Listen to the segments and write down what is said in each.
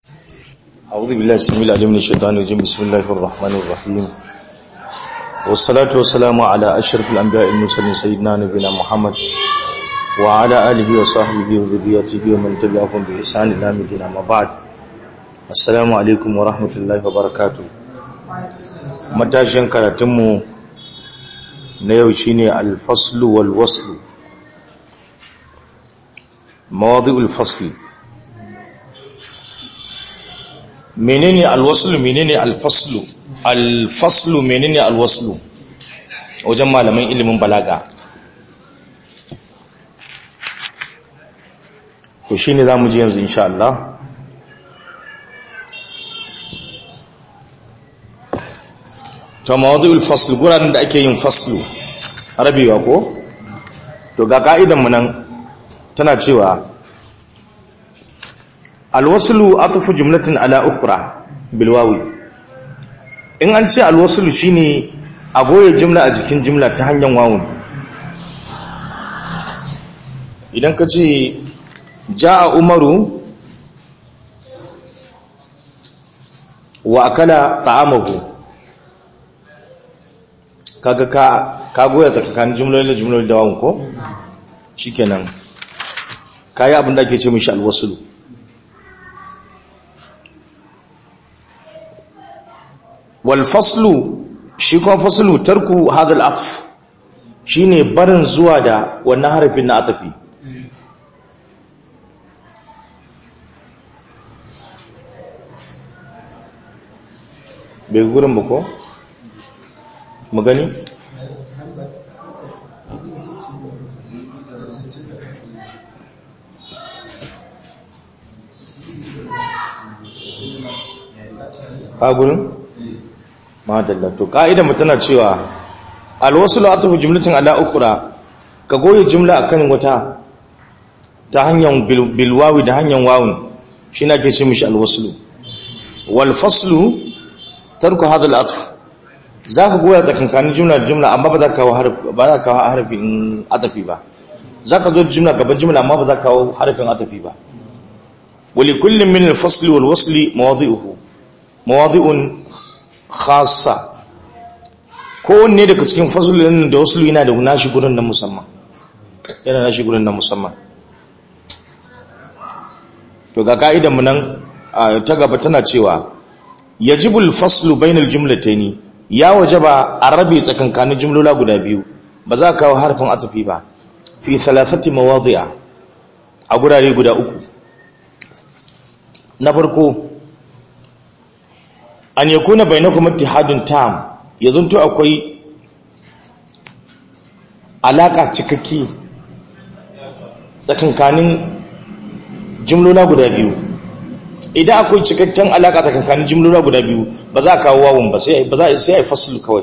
أعوذ بالله السميع العليم من الشيطان الرجيم بسم الله الرحمن الرحيم والصلاة والسلام على أشرف الأنبياء المرسلين سيدنا نبينا محمد وعلى آله وصحبه وذريته ومن تبعهم بإحسان إلى يوم الدين أما بعد السلام عليكم ورحمة الله وبركاته matashin karatunmu na yau shine al-faslu wal waslu mawadi'ul fasli menene al-waslu menene al-faslu al-faslu menene al-waslu wajen malaman ilimin balaga to shine zamu ji yanzu insha Allah to mawadi'ul fasl guraren da ake yin faslu arabiya ko to ga ka'idan mu nan tana cewa alwaslu atfu jumlatin ala ukhra bil wawi in an ce alwaslu shine a goye jumla a jikin jumla ta hanyar wawun idan ka ce jaa umaru wa akala ta'amahu kaga ka goya tsakanin jumloli da wawun ko shikenan kai abin da ake ce mishi alwaslu wal faslu shi kuma faslu tarku hada al-atf shine barin zuwa da wannan harafin na atafi bai gurin ba ko mu gani ka gurin madalla to ka'ida mu tana cewa alwaslu atufu jumlatin ala ukhra ka goye jumla akan wata ta hanyar bilwawi da hanyar wawun shine ake ce mishi alwaslu wal faslu tarku hadha al-atf zaka goya tsakankanin jumla da jumla amma ba za ka kawo harfin atafi ba zaka zo jumla gaban jumla amma ba za ka kawo harfin atafi ba wali kullin min al-fasli wal wasli mawadi'un khassa kowanne daga cikin fasulun da wasu yana da nashi gurin na musamman to ga ka'idan mu nan ta gaba tana cewa yajibul faslu bainal jumlataini ya wajaba a rabe tsakankanin jumlola guda biyu ba za ka kawo harfin atafi ba fi thalathati mawadi'a a gurare guda uku na farko an yakuna bainakum ittihadun tam yazunto akwai alaka cikakke tsakankanin jumlola guda biyu idan akwai cikakken alaka tsakankanin jumlola guda biyu ba za ka kawo wawun ba sai ai fasl kawai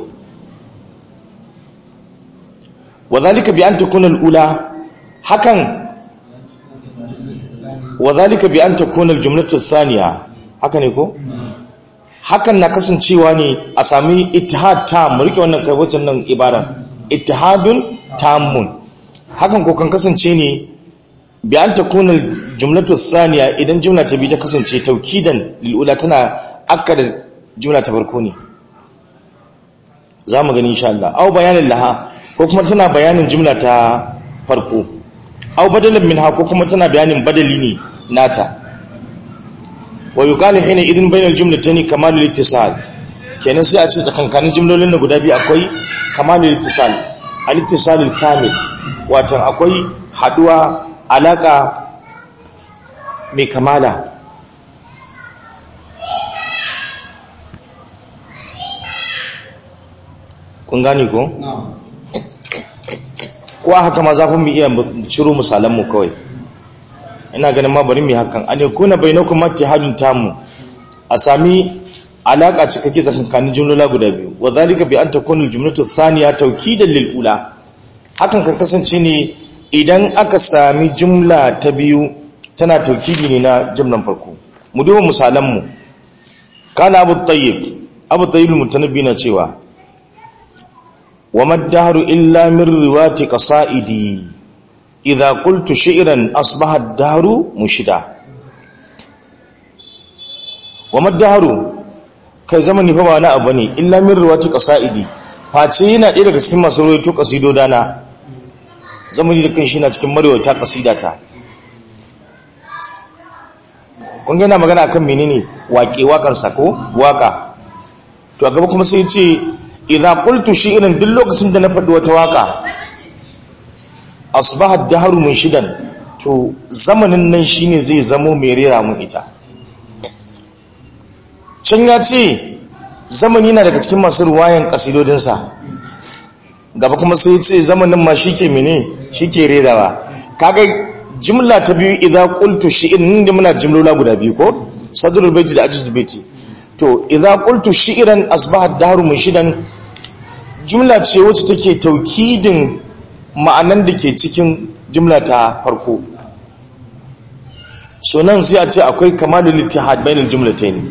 wadhalika bi an takuna al-ula hakan wadhalika bi an takuna al-jumlatu ath-thaniya haka ne ko hakan na kasancewa ne a sami ittihad tam mu rike wannan kai wacce nan ibaran ittihadun tamun hakan ko kan kasance ne bi an takuna jumlatu thaniya idan jumla ta bi ta kasance taukidan lil ula tana akkada jumla ta farko ne zamu gani insha Allah aw bayanin laha ko kuma tana bayanin jumla ta farko aw badalan minha ko kuma tana bayanin badali ne nata wa yuqalu hina idin bainal jumlatayn kamalul ittisal kenan sai a ce tsakankanin jumlolin da guda biyu akwai kamalul ittisal al-ittisalul kamil wato akwai haduwa alaka mai kamala kun gane ko ko haka ma zafin mu iya ciro misalan mu kawai ina ganin ma bari mu hakan an yakuna bainakum ittihadun tamu a sami alaka cikakke tsakanin jumlola guda biyu wadhalika bi an takuna aljumlatu athaniya tawkidan lil ula hakan kan kasance ne idan aka sami jumla ta biyu tana tawkidi ne na jumlan farko mu duba misalan mu kana abu tayyib al-mutanabbi na cewa wa maddaharu illa min riwati qasaidi idha qultu shi'ran asbaha ad-dahru mushida wa maddaharu kai zamani fa ba na abu ne illa min ruwati qasaidi face yana ɗaya daga cikin masu rawaito qasidodana zamani da kan shi na cikin marwata qasidata kun yana magana akan menene waƙan sa ko waka to a gaba kuma sai ya ce idza qultu shi'ran duk lokacin da na faɗi wata waka asbaha ad-dahru munshidan to zamanin nan shine zai zamo mai rera mun ita can ya ce zamani na daga cikin masu ruwayan kasidodinsa gaba kuma sai ya ce zamanin ma shike mene shike rerawa kaga jumla ta biyu idza qultu shi'ran da muna jumlola guda biyu ko sadrul baiti da ajzul baiti to idza qultu shi'ran asbaha ad-dahru munshidan jumla ce wacce take taukidin ma'anan da ke cikin jumla ta farko so nan sai a ce akwai kamalul ittihad bainal jumlatayn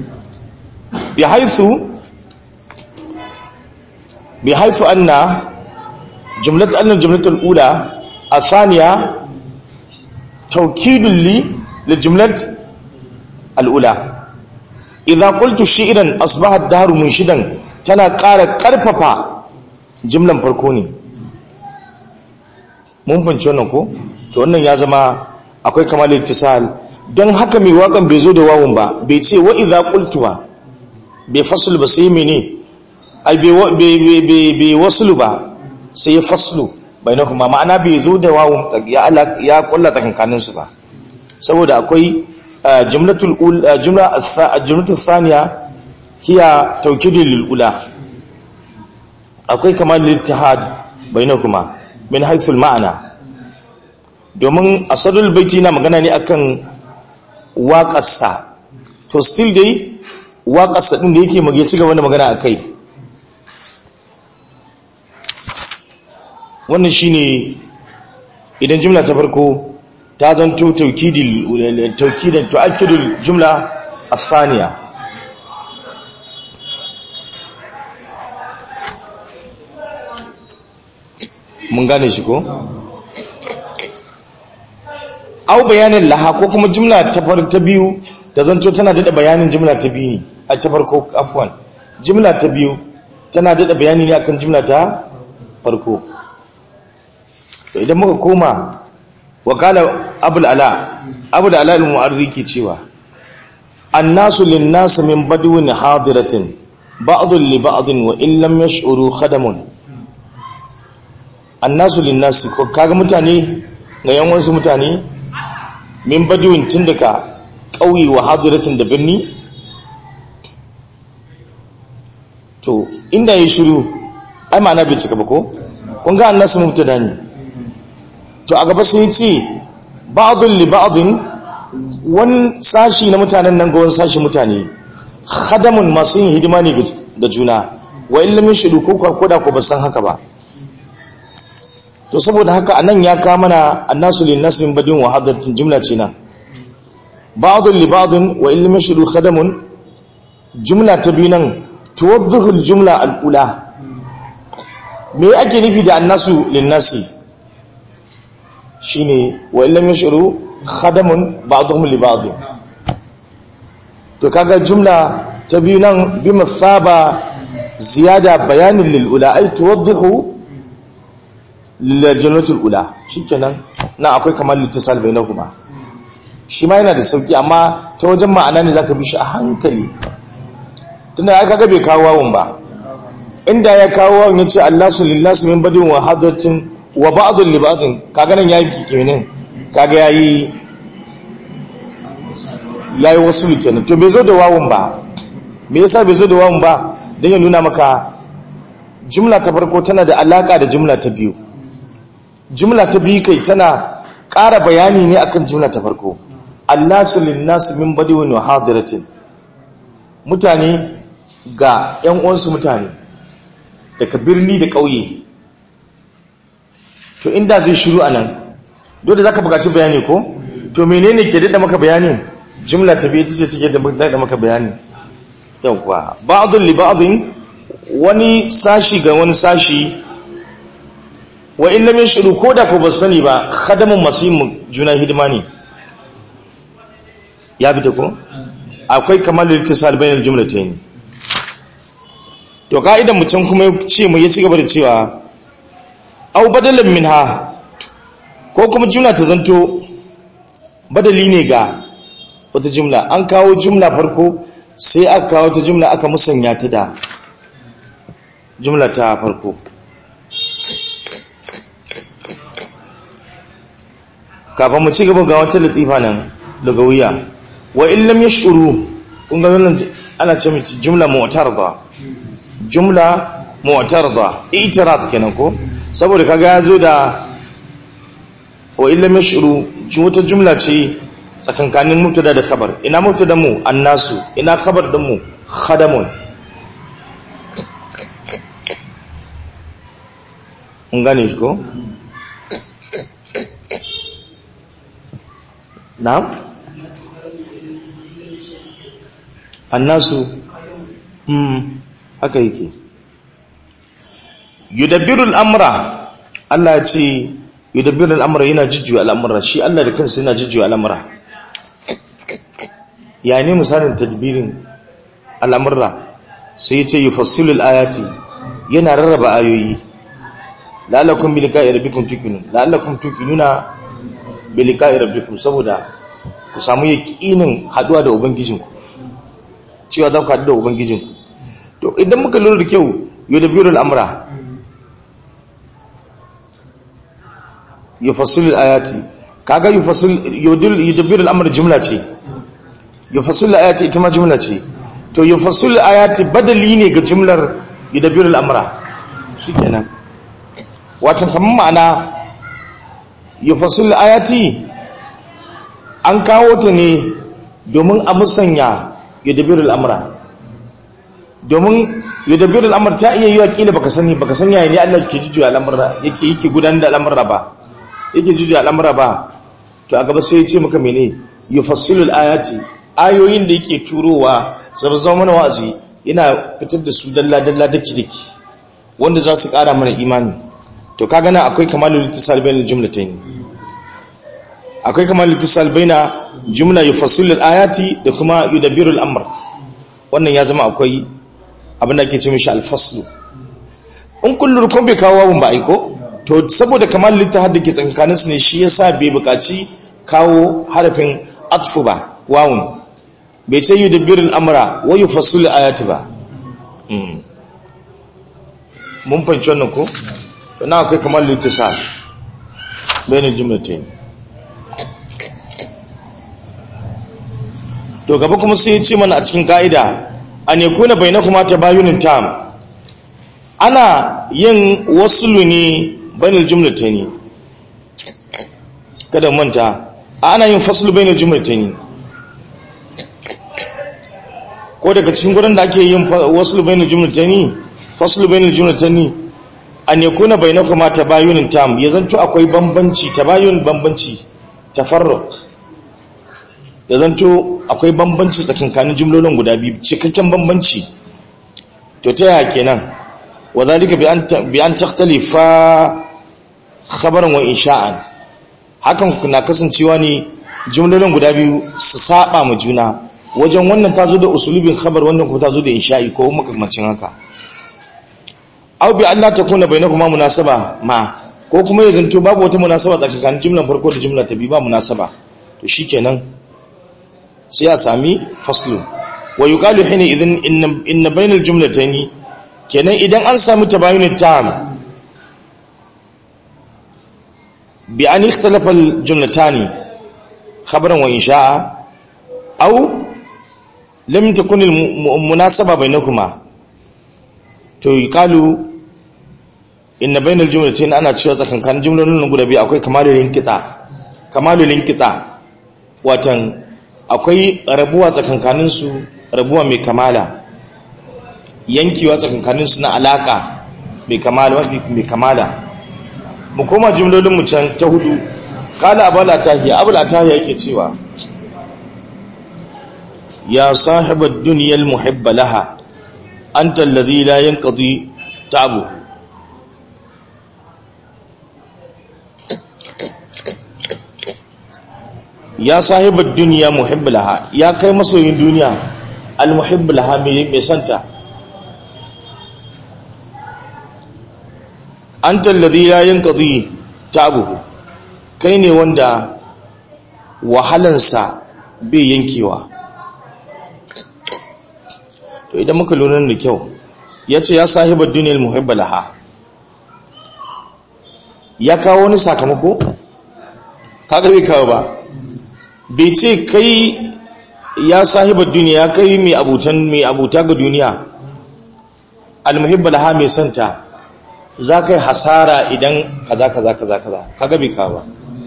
بحيث أن الجملة الأولى الثانية توكيد للجملة الأولى إذا قلت شئرا أصبح الدهر منشدا تنا كارففا جملة فرقوني ممكن شنوكو to wannan ya zama akwai kamalul ittisal don haka mai wakan bai zo da wawun ba bai ce wa idza qultu ba bai faslu ba sai mene ai bai waslu ba sai ya faslu bainakuma ma'ana bai zo da wawun ya kullata kankanin su ba saboda akwai jumlatul thaniya hiya tawkidul lil ula akwai kamalul ittihad bainakuma min haythu al ma'na domin asadul baiti na magana ne akan waƙarsa to still dai waƙarsa ɗin da yake mage ci gaba da magana a kai wannan shi ne idan jumla ta farko ta zanto taukidan tu'akkidul jumla athaniya mun gane shi ko au bayanin laha ko kuma jumla ta biyu ta zanto tana dada bayanin jumla ta biyu ne a ta farko afwan jumla ta biyu tana dada bayani ne akan jumla ta farko to idan muka koma wakala abul ala al-mu'arri ke cewa annasu lin-nas min badwin hadiratin ba'dun li ba'din wa in lam yash'uru khadamun annasu lin-nas ko kaga mutane ga yan wasu mutane min badwin tun daga ƙauye wa hadiratin da birni to inda ya shiru ai ma'ana bai cika ba ko kun ga annasu mubtada ne to a gaba sai ya ce ba'dun li ba'din wani sashi na mutanen nan ga wani sashi mutane khadamun masu yin hidima ne ga juna wa ilimin shiru ko koda ko ba san haka ba to saboda haka anan ya ka mana annasu lin nasrin badin wa hadaratin jumla ce nan ba'dun li ba'din wa ilimin shiru khadamun jumla ta biyu nan tuwaddihu al-jumla al-ula me ake nufi da annasu lin nasi shine wa illam yashuru khadamun ba'dhum li ba'd to kaga jumla ta biyu nan bi masaba ziyada bayanin lil ula ay tuwaddihu lil jumlati al ula shikenan na akwai kamar littisal bainahuma shi ma yana da sauki amma ta wajen ma'ana ne zaka bi shi a hankali tunda ya kaga bai kawo wawun ba inda ya kawo wawun yace Allahu lillahi min badin wa hadatin wa ba'dun li ba'din kaga nan yayi kenan kaga yayi wasu kenan to bai zo da wawun ba me yasa bai zo da wawun ba dan ya nuna maka jumla ta farko tana da alaka da jumla ta biyu jumla ta biyu kai tana ƙara bayani ne akan jumla ta farko Allahu lillahi min badin wa hadiratin mutane ga ƴan uwansu mutane daga birni da ƙauye to inda zai shiru anan dole zaka buƙaci bayani ko to menene ke dada maka bayani jumla ta biyu tace take da maka bayani yawa ba'dun li ba'din wani sashi ga wani sashi wa in lam yashuru koda ko ba sani ba khadamun masim juna hidima ne ya bi ta ko akwai kamalul ittisal bainal jumlatayn. To ka'idan mu can kuma ya ci gaba da cewa au badalan minha, ko kuma jumla ta zanto badali ne ga wata jumla. An kawo jumla farko sai aka kawo ta jumla aka musanya ta da jumla ta farko. Kafin mu ci gaba ga wata latifa nan daga wuya, wa in lam yashuru, kun ga wannan ana ce miki jumla mu'tarada, jumla mu'tarada, i'tirad kenan ko, saboda kaga yazo da wa in lam yashuru, wata jumla ce tsakankanin mubtada da khabar. Ina mubtada mu annasu, ina khabar din mu khadamun. mun gane shi ko na'am annasu haka yake yudabbirul amra. Allah ya ce yudabbirul amra, yana jujjuya al'amura. Shi Allah da kansa yana jujjuya al'amura. Ya ne misalin tadbirin al'amura? Sai ya ce yufassilul ayati, yana rarraba ayoyi. La'allakum bi liqa'i rabbikum tuqinun, la'allakum tuqinuna bi liqa'i rabbikum, saboda ku samu yaqinin haduwa da ubangijinku, cewa za ku haɗu da ubangijinku. To idan muka lura da kyau, yudabbirul amra, yufassilul ayati, kaga yudabbirul amra jumla ce, yufassilul ayati ita ma jumla ce. To yufassilul ayati badali ne ga jumlar yudabbirul amra, shikenan. Wato kamar ma'ana yufassilul ayati an kawo ta ne domin a musanya yudabbirul amra, domin yudabbirul amr ta iya yiwa kila baka sanya ne Allah ke jujjuya al'amura, yake gudanar da al'amura ba, yake jujjuya al'amura ba. To a gaba sai ya ce maka mene yufassilul ayati, ayoyin da yake turowa sai zama mana wa'azi, yana fitar da su dalla dalla daki wanda za su kara mana imani. To kaga nan akwai kamalul ittisal bainal jumlatayn, akwai kamalul ittisal baina jumla yufassilul ayati da kuma yudabbirul amr. Wannan ya zama akwai abin da ake ce mishi al-faslu. In kullu kun bai kawo wawun ba aiko, to saboda kamalul ittihad da ke tsakanin su ne, shi yasa bai buƙaci kawo harafin atfu ba, wawun. Bai ce yudabbirul amra wa yufassilul ayati ba. Mun fahimci wannan ko? To na akwai kamalul ittisal bainal jumlatayn. To gaba kuma sai ya ce mana a cikin ka'ida an yakuna bainakuma tabayunun tam, ana yin waslu ne bainal jumlatayn. Kada manta ana yin faslu bainal jumlatayn, ko daga cikin gurin da ake yin waslu bainal jumlatayn, faslu bainal jumlatayn, an yakuna bainakuma tabayunun tam, ya zanto akwai bambanci, tabayun bambanci, tafarruq, ya zanto akwai bambanci tsakankanin jumlolin guda biyu, cikakken bambanci. To ta yaya kenan? Wa zalika bi an takhtalifa khabaran wa insha'an. Hakan na kasancewa ne jumlolin guda biyu su saba ma juna, wajen wannan ta zo da usulubin khabar, wannan kuma ta zo da insha'i ko makamancin haka. Aw bi Allah takuna bainakuma munasaba ma, ko kuma ya zanto babu wata munasaba tsakanin jumlan farko da jumla ta biyu, ba munasaba. To shikenan sai a sami faslu. Wa yuqalu hina idan inna bainal jumlatayn, kenan idan an sami tabayunut tam bi an ikhtalafa al jumlatani khabaran wa insha'a, aw lam takun al munasaba bainakuma. To yuqalu inna bainal jumlatayn, ana cewa tsakankan jumlolin guda biyu akwai kamalul inqita, watan akwai rabuwa tsakankaninsu, rabuwa mai kamala, yankewa tsakankaninsu na alaka mai kamala. Mu koma jumlolinmu can ta hudu. Kala abul atahiya yake cewa ya sahibad dunyal muhibba laha anta alladhi la yanqadi ta'bu. ya sahibar duniya muhibbu laha, ya kai masoyin duniya al-muhibbu laha mai santa. Anta alladhi la yanqadi ta'abuhu, kai ne wanda wahalansa bai yankewa. To idan muka lura da kyau, yace ya sahibar duniyal muhibba laha, ya kawo wani sakamako kaga bai kawo ba, bai ce kai ya sahibar duniya, kai mai abuta ga duniya al muhibba laha mai santa za ka yi hasara idan kaza kaza kaza kaza kaga bai kawo ba.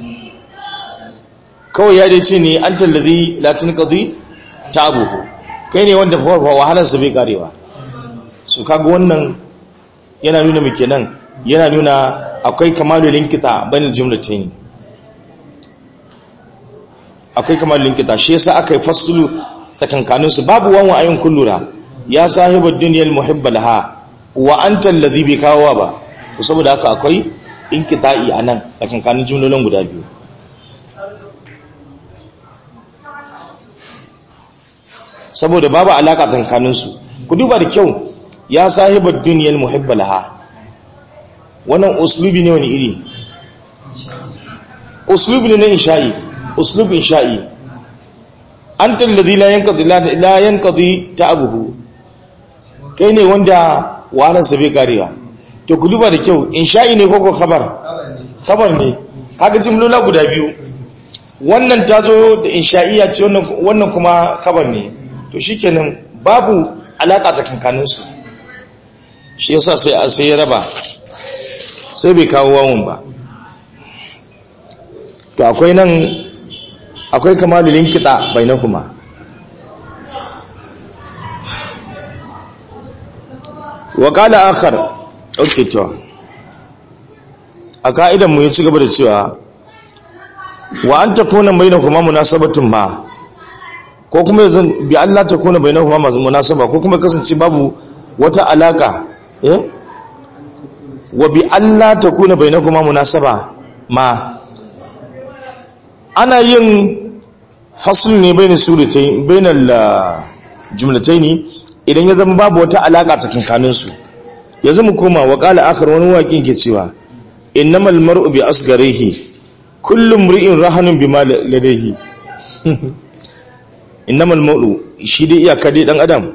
Kawai ya dai ce ne an tallazi latin qadi ta'abuhu, kai ne wanda wahalarsa bai karewa. Su kaga wannan yana nuna muke nan, yana nuna akwai kamalul linkita bainal jumlatayn, akwai kamalul linkita. Shi yasa aka yi faslu tsakankanin su, babu wawan ayun kullura ya sahibud dunyal muhibba laha wa anta allazi bi kawa ba, saboda haka akwai inkita'i anan tsakankanin jumlolin guda biyu. Saboda babu alaka tsakanin su. Ku duba da kyau, ya sahibud dunyal muhibba laha, wannan uslubi ne wani iri? Uslubi ne na insha'i, uslub insha'i. Anta allazi la yanqadi ta'abuhu, kai ne wanda wahalarsa bai karewa. To ku duba da kyau, insha'i ne ko khabar? Khabar ne. Kaga jimlola guda biyu, wannan tazo da insha'iyya ce, wannan kuma khabar ne. To shikenan babu alaka tsakankanin su. Shi yasa sai ya raba, sai bai kawo wawun ba. To akwai kamalul linkita bainakuma. Wa qala akhar, okay to a ka'idan mu ya ci gaba da cewa wa an takuna bainakuma munasabatun ma, ko kuma yanzu bi Allah takuna bainakuma munasaba, ko kuma kasance babu wata alaka, wa bi Allah takuna bainakuma munasaba ma, ana yin fasl ne bainal suratayn, bainal jumlatayn, idan ya zama babu wata alaka tsakanin su. Yanzu mu koma wa qala akhar, wani waƙin ke cewa innamal mar'u bi asgharihi kullu mri'in rahanun bima ladayhi. Innamal mar'u, shi dai iyaka dai dan adam,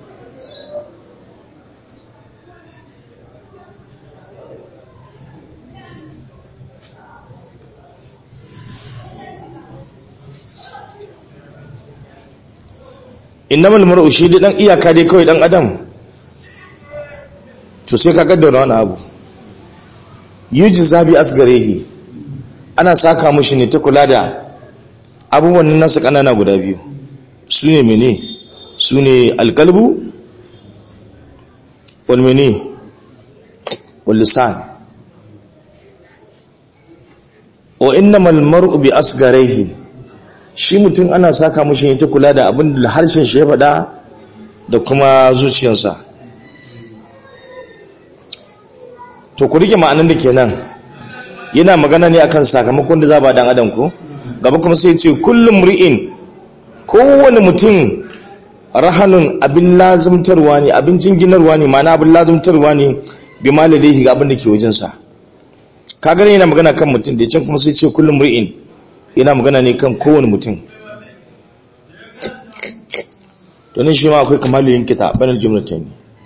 innamal mar'u, shi dai dan iyaka dai kawai dan adam. To sai ka kaddara wani abu, yujza bi asgarihi, ana saka mushi ne ta kula da abubuwan nasu kanana guda biyu. Su ne mene? Su ne alqalbu wal mene wal lisan. Wa innamal mar'u bi asgarihi, shi mutum ana saka mushi ne ta kula da abin da harshen shi ya faɗa da kuma zuciyarsa. To ku rike ma'anan da kenan, yana magana ne akan sakamakon da za ba dan adam ko gaba, kuma sai ce kullum ri'in, kowane mutum rahanun abin lazimtarwa ne, abin jinginarwa ne, ma'ana abin lazimtarwa ne bi maladihi ga abin da ke wajensa. Ka gane yana magana kan mutum da can kuma sai ce kullum ri'in, yana magana ne kan kowane mutum. To ne shi ma akwai kamalin kita bainal jumlatayn,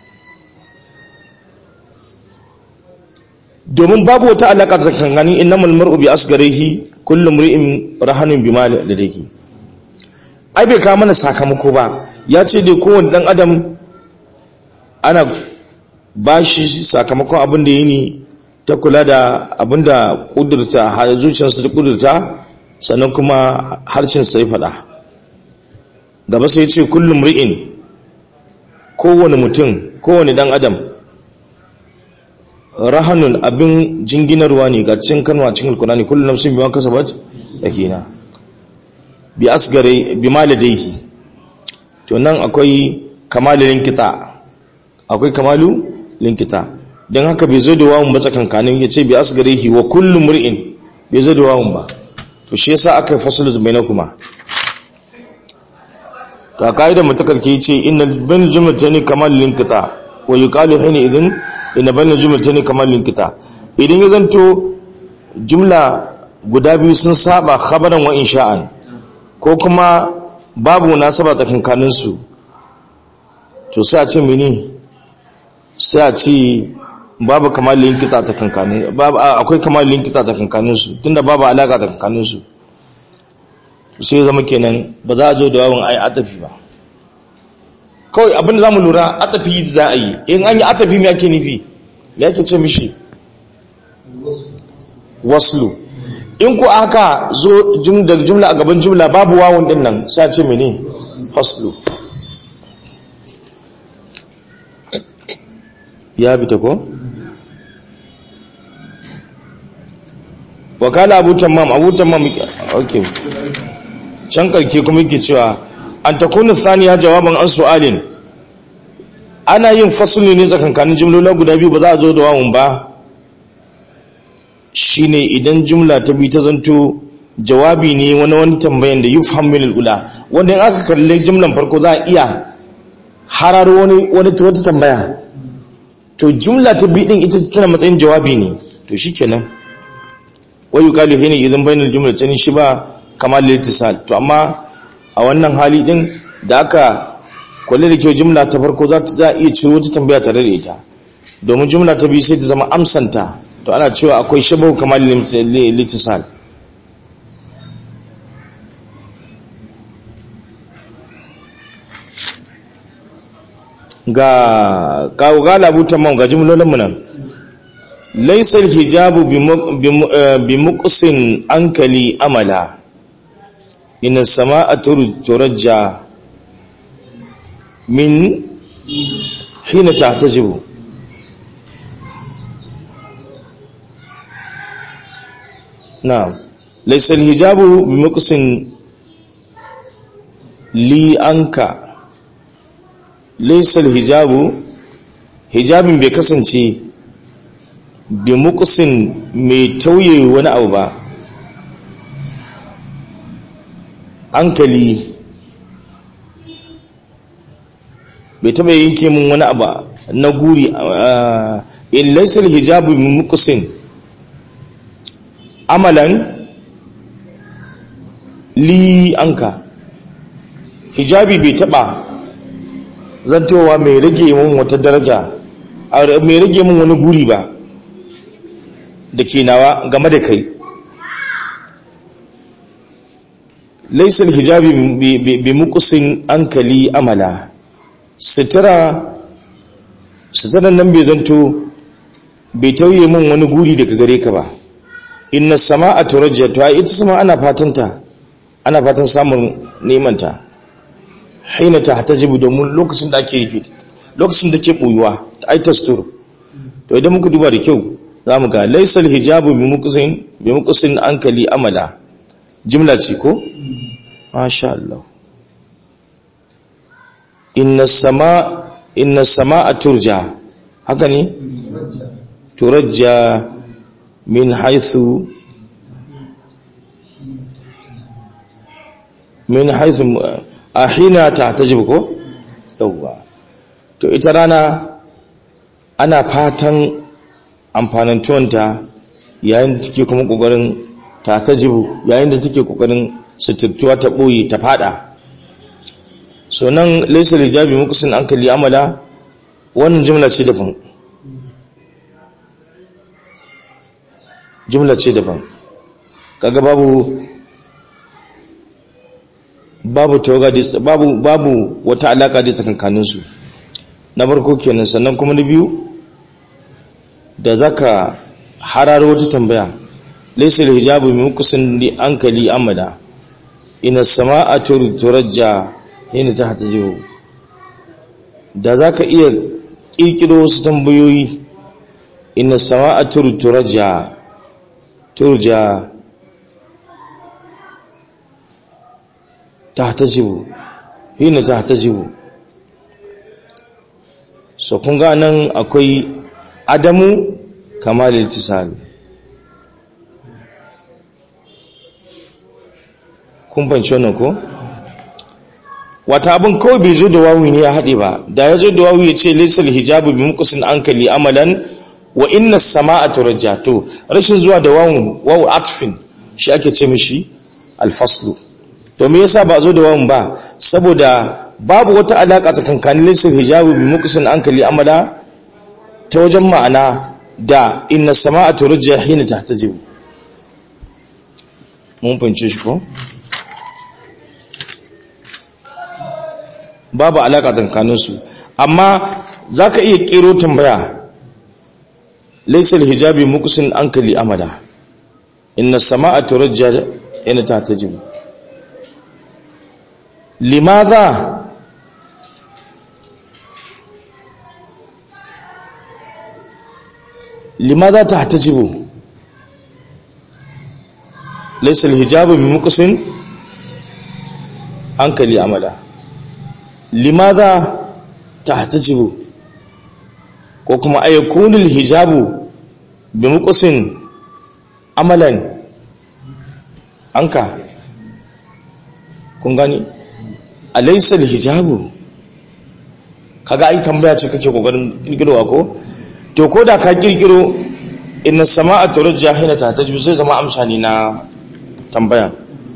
domin babu wata alaka tsakanin innamal mar'u bi asgarihi kullu mri'in rahanun bima ladayhi. Ai bai kawo mana sakamako ba, ya ce dai kowanne dan adam ana bashi sakamakon abin da yini ta kula da abin da kudurta, zuciyarsa ta kudurta, sannan kuma harshen sa ya faɗa. Gaba sai ya ce kullu mri'in, kowanne mutum, kowanne dan adam rahanun abin jinginarwa ne ga cikin kalma cikin alkurani, kullu nafsin bima kasabat yakina bi asgari bi maladaihi. To nan akwai kamalin linkita, akwai kamalu linkita, dan haka bai zo da wawun ba tsakankanin, yace bi asgarihi wa kullu mur'in, bai zo da wawun ba. to shi yasa aka fasulu bainakuma. to kaida mutakalki yace innal bainal jumlatayni kamal linkita wa yuqalu hina idhin inna bainal jumlatayni kamal linkita. idan ya zanto jumla guda biyu sun saba khabaran wa insha'an ko kuma babu munasaba tsakankanin su, to sai a ce mene, sai a ce babu kamal linkita tsakankanin, babu akwai kamal linkita tsakankanin su tunda babu alaka tsakankanin su, sai zama kenan ba za a zo da wawan ai atafi ba. kawai abinda zamu lura atafi da za a yi, in an yi atafi me ake nufi, me ake ce mishi waslu. in ku aka zo daga jumla a gaban jumla babu wawun din nan sai a ce mene faslu. ya bi ta ko wakala abu tamam okay, can karke kuma yake cewa an takuna thaniya jawaban an su'alin, ana yin fasli ne tsakankanin jumloli guda biyu ba za a zo da wawun ba, shine idan jumla ta bi ta zanto jawabi ne wani tambayan da yufham min al-ula, wanda in aka kalle jumlan farko za a iya hararo wata tambaya, to jumla ta bi din ita tana matsayin jawabi ne, to shikenan wayu qalu hina idan bainal jumlatayn shi ba kamal litisal. to amma a wannan hali din da aka kulle da kyau jumla ta farko za iya ciro wata tambaya tare da ita, domin jumla ta biyu sai ta zama amsanta, to ana cewa akwai shabahu kamal litisal. ga galabu tamam ga jumlolin mu nan laysa alhijabu bi muqsin ankali amala inna samaa turajja min hina tahtajibu. na'am laysa alhijabu bi muqsin li anka, laysa alhijabu hijabin bai kasance bi muqsin mai tauye wani abu ba, hankali bai taba yanke mun wani abu na guri. in laysa alhijabu bi muqsin amalan li anka, hijabi bai taba zantowa mai rage mun wata daraja, mai rage mun wani guri ba da ke nawa game da kai. laisal hijabi bi muqsin ankali amala, sitara nan bai zanto bai tauye mun wani guri daga gare ka ba. inna samaa turajja, to ai ita sama ana fatan samun nemanta, haina ta hatajibu, domin lokacin da ake rufe, lokacin da ke buyuwa ta ai tastur. to idan muka duba da kyau zamu ga laysal hijabu bi muqsin ankali amala, jimla ce ko masha Allah. inna samaa turja, haka ne turajja min haythu ahina tahtajibu ko yawwa. to ita rana ana fatan amfanantuwanta yayin da take kuma kokarin tahtajibu, yayin da take kokarin suturtuwa ta boye ta fada. so nan laysa lijabi muqsin ankali amala, wannan jumla ce daban, jumla ce daban, kaga babu tawaga, babu wata alaka da tsakankanin su, na farko kenan. sannan kuma na biyu da zaka hararo wata tambaya, laysa alhijabu min muqsin li ankali amala ina samaa turajja hina tahtajibu, da zaka iya kirkiro wasu tambayoyi, ina samaa turja tahtajibu hina tahtajibu. so kun ga nan akwai adamu kamal ittisal, kun fahimci wannan ko wata abin kawai bai zo da wawi ne ya haɗe ba da ya zo da wawi ya ce laysal hijabu bi muqsin ankali amalan wa inna as-samaa turja to rashin zuwa da wawu atfin shi ake ce mishi al-faslu to me yasa ba zo da wawun ba saboda babu wata alaka tsakankanin laysal hijabu bi muqsin ankali amala ta wajen ma'ana da inna as-samaa turja hina tahtajibu mun fahimce shi ko babu alaka tsakaninsu amma zaka iya kero tambaya laysal hijabi muqsin ankali amada inna as-samaa turja hina tahtajibu limadha tahtajibu laysal hijabu muqsin ankali amada limadha tahtajibu ko kuma ayakunul hijabu bi muqsin amalan anka kun gani alaysa hijabu kaga ai tambaya ce kake kokarin kirkirowa ko to koda ka kirkiro inna samaa turja hina tahtajibu sai zama amsa ne na tambaya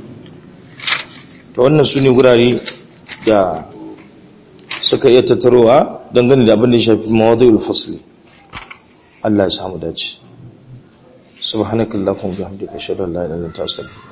to wannan sune gurare da suka iya tattarowa dangane da abin da ya shafi mawadhi'ul fasli Allah ya samu dace subhanakallahumma bihamdika ashhadu an la ilaha illa anta astaghfiruka